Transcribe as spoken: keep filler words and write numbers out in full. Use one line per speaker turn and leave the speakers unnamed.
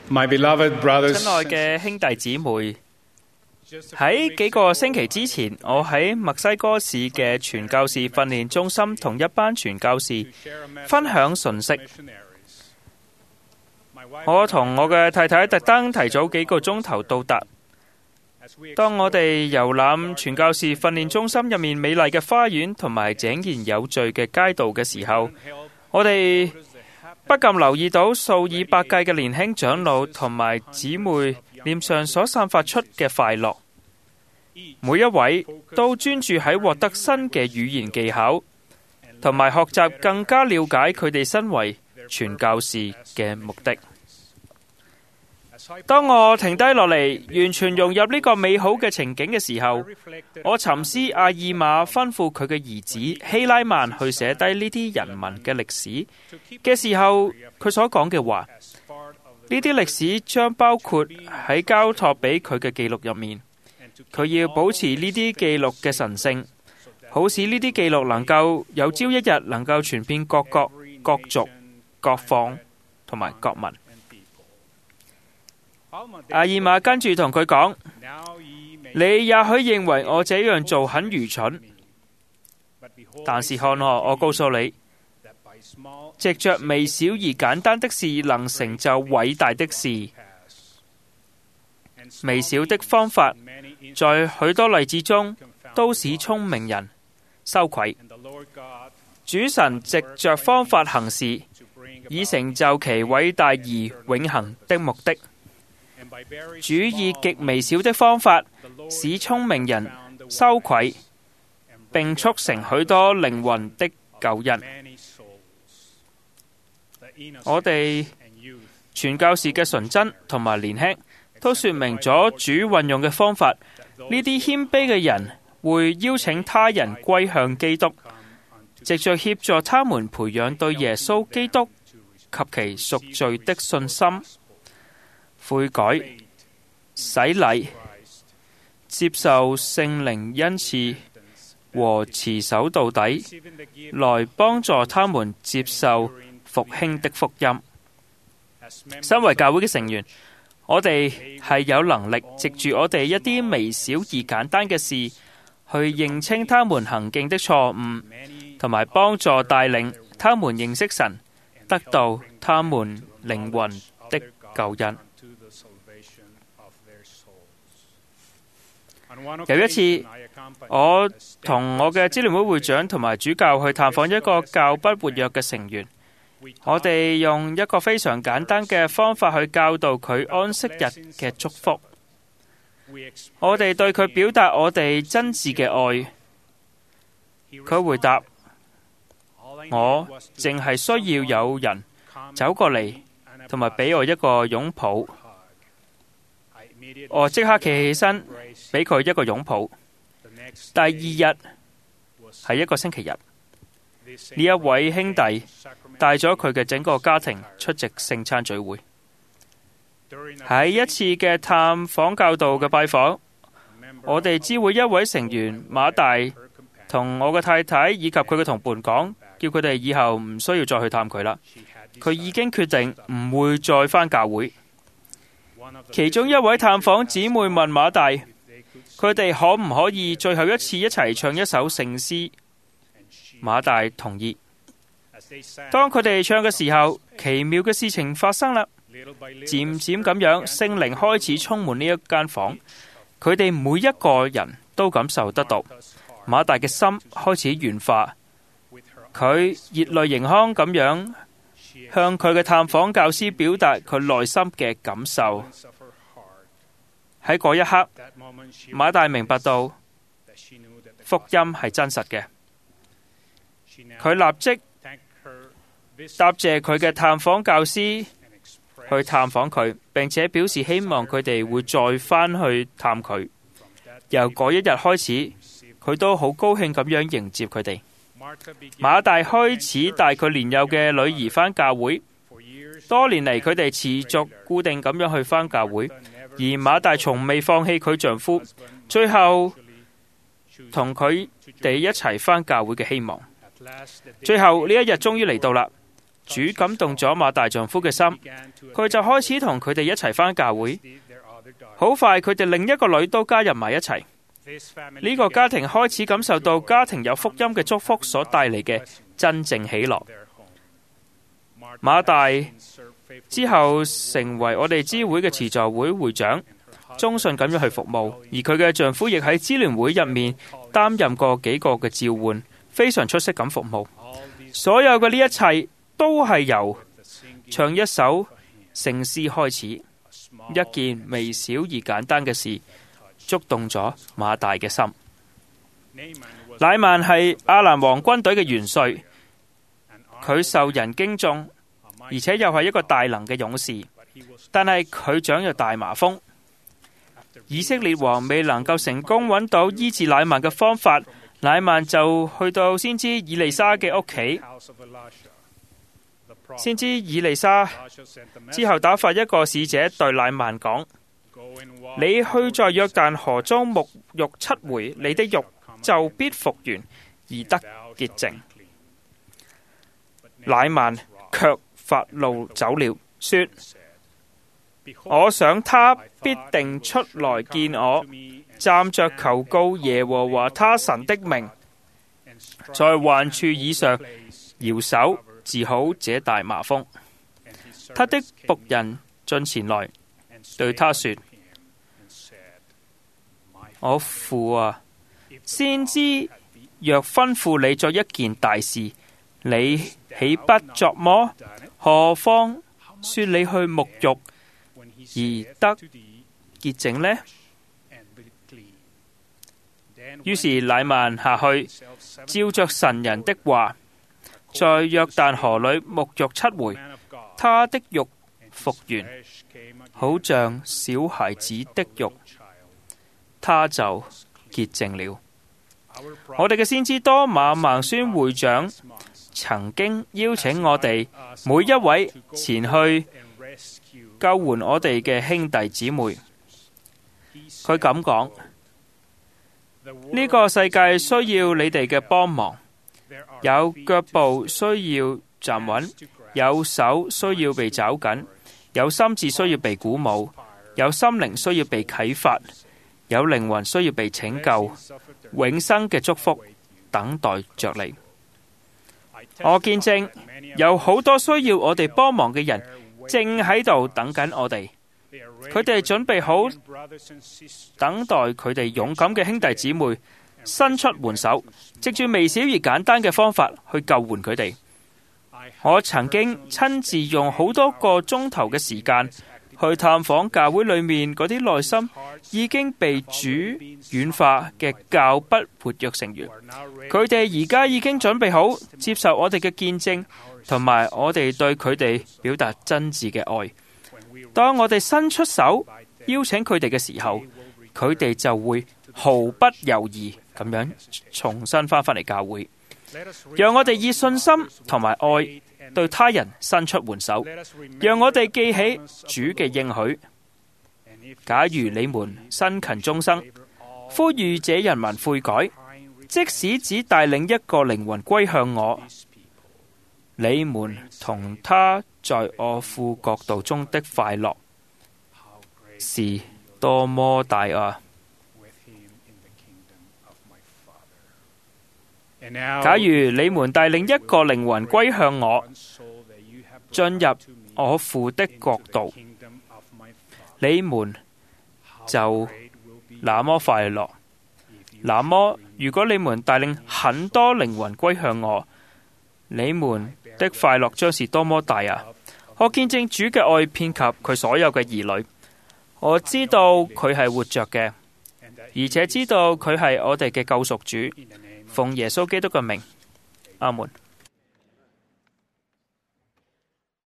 My beloved brothers,
親愛嘅兄弟姊妹，喺幾個星期之前，我喺墨西哥市嘅傳教士訓練中心同一班傳教士分享信息。我同我嘅太太特登提早幾個鐘頭到達。當我哋遊覽傳教士訓練中心入面美麗嘅花園同埋井然有序嘅街道嘅時候，我哋不禁留意到數以百計嘅年輕長老同埋姊妹臉上所散發出嘅快樂。每一位都專注喺獲得新嘅語言技巧，同埋學習更加了解佢哋身為傳教士嘅目的。當我停低落嚟，完全融入呢個美好嘅情景嘅時候，我沉思阿爾瑪吩咐佢嘅兒子希拉曼去寫低呢啲人民嘅歷史嘅時候，佢所講嘅話，呢啲歷史將包括喺交託俾佢嘅記錄入面。佢要保持呢啲記錄嘅神聖，好使呢啲記錄能夠有朝一日能夠傳遍各國、各族、各方同埋各民。阿爾瑪跟住同佢講：你也許認為我這樣做很愚蠢，但是看我，我告訴你，藉着微小而簡單的事能成就偉大的事。微小的方法在許多例子中都使聰明人羞愧。主神藉着方法行事，以成就其偉大而永恆的目的。主以極微小的方法使聰明人羞愧，並促成許多靈魂的救恩。我哋傳教士嘅純真同埋年輕都說明咗主運用嘅方法。呢啲謙卑嘅人會邀請他人歸向基督，藉着協助他們培養對耶穌基督及其贖罪的信心、悔改、洗禮、接受聖靈恩賜和持守到底，來幫助他們接受復興的福音。身為教會嘅成員，我哋係有能力藉住我哋一啲微小而簡單嘅事，去認清他們行徑的錯誤，同埋幫助帶領他們認識神，得到他們靈魂的救恩。有一次，我同我嘅支聯會會長同埋主教去探訪一個較不活躍嘅成員。我哋用一個非常簡單嘅方法去教導佢安息日嘅祝福。我哋對佢表達我哋真摯嘅愛。佢回答：我淨係需要有人走過嚟，同埋俾我一個擁抱。我即刻企起身，俾佢一個擁抱。第二日係一個星期日，呢一位兄弟帶咗佢嘅整個家庭出席聖餐聚會。喺一次嘅探訪教導嘅拜訪，我哋知會一位成員馬大同我嘅太太以及佢嘅同伴講，叫佢哋以後唔需要再去探佢啦。佢已經決定唔會再返教會。其中一位探訪姊妹問馬大，佢哋可唔可以最後一次一齊唱一首聖詩？馬大同意。當佢哋唱嘅時候，奇妙嘅事情發生啦。漸漸咁樣，聖靈開始充滿呢一間房。佢哋每一個人都感受得到，馬大嘅心開始軟化。佢熱淚盈眶咁樣向佢嘅探訪教師表達佢內心嘅感受。喺嗰一刻，馬大明白到福音係真實嘅。佢立即答謝佢嘅探訪教師去探訪佢，並且表示希望佢哋會再返去探佢。由嗰一日開始，佢都好高興咁樣迎接佢哋。馬大開始帶佢年幼嘅女兒返教會，多年嚟佢哋持續固定咁樣去返教會，而馬大從未放棄佢丈夫，最後同佢哋一齊返教會嘅希望。最後呢一日終於嚟到啦。 主感動咗馬大丈夫嘅心，佢就開始同佢哋一齊返教會。好快，佢哋另一個女都加入埋一齊。呢個家庭開始感受到家庭有福音嘅祝福所帶嚟嘅真正喜樂。馬大之後成為我哋支會嘅慈助會會長，忠信咁樣去服務，而佢嘅丈夫亦喺支聯會入面擔任過幾個嘅召喚，非常出色咁服務。所有嘅呢一切都係由唱一首聖詩開始，一件微小而簡單嘅事觸動咗馬大嘅心。乃曼係亞蘭王軍隊嘅元帥，佢受人敬重，而且又係一個大能嘅勇士，但係佢長有大麻風。以色列王未能夠成功揾到醫治乃曼嘅方法，乃曼就去到先知以利沙嘅屋企。先知以利沙之後打發一個使者對乃曼講：你去在約旦河中沐浴七回，你的肉就必復原而得潔淨。乃曼卻發怒走了，說：我想他必定出來見我，站着求告耶和華他神的名，在患處以上搖手治好這大麻風。他的僕人進前來對他說：我父啊，先知若吩咐你作一件大事，你豈不作麼？何況說你去沐浴而得潔淨呢？於是乃曼下去，照着神人的話，在約旦河裏沐浴七回，他的肉復原，好像小孩子的肉，他就潔淨了。我哋嘅先知多馬孟孫會長曾經邀請我哋每一位前去救援我哋嘅兄弟姊妹。佢咁講：呢個世界需要你哋嘅幫忙，有腳步需要站穩，有手需要被抓緊，有心智需要被鼓舞，有心靈需要被啟發，有靈魂需要被拯救，永生嘅祝福等待着你。我見證有好多需要我哋幫忙嘅人正喺度等緊我哋，佢哋準備好等待佢哋勇敢嘅兄弟姊妹伸出援手，藉住微小而簡單嘅方法去救援佢哋。我曾經親自用好多個鐘頭嘅時間去探訪教會裏面嗰啲內心已經被主軟化嘅較不活躍成員，佢哋而家已經準備好接受我哋嘅見證，同埋我哋對佢哋表達真摯嘅愛。當我哋伸出手邀請佢哋嘅時候，佢哋就會毫不猶豫咁樣重新翻返嚟教會。讓我哋以信心同埋愛對他人伸出援手，讓我哋記起主嘅應許。假如你們辛勤終生，呼籲這人民悔改，即使只帶領一個靈魂歸向我，你們同他在我父國度中的快樂是多麼大啊！假如你們帶領一個靈魂歸向我，進入我父的國度，你們就那麼快樂。那麼，如果你們帶領很多靈魂歸向我，你們的快樂將是多麼大啊！我見證主嘅愛遍及佢所有嘅兒女，我知道佢係活着嘅，而且知道佢係我哋嘅救贖主。奉耶穌基督嘅名，阿門。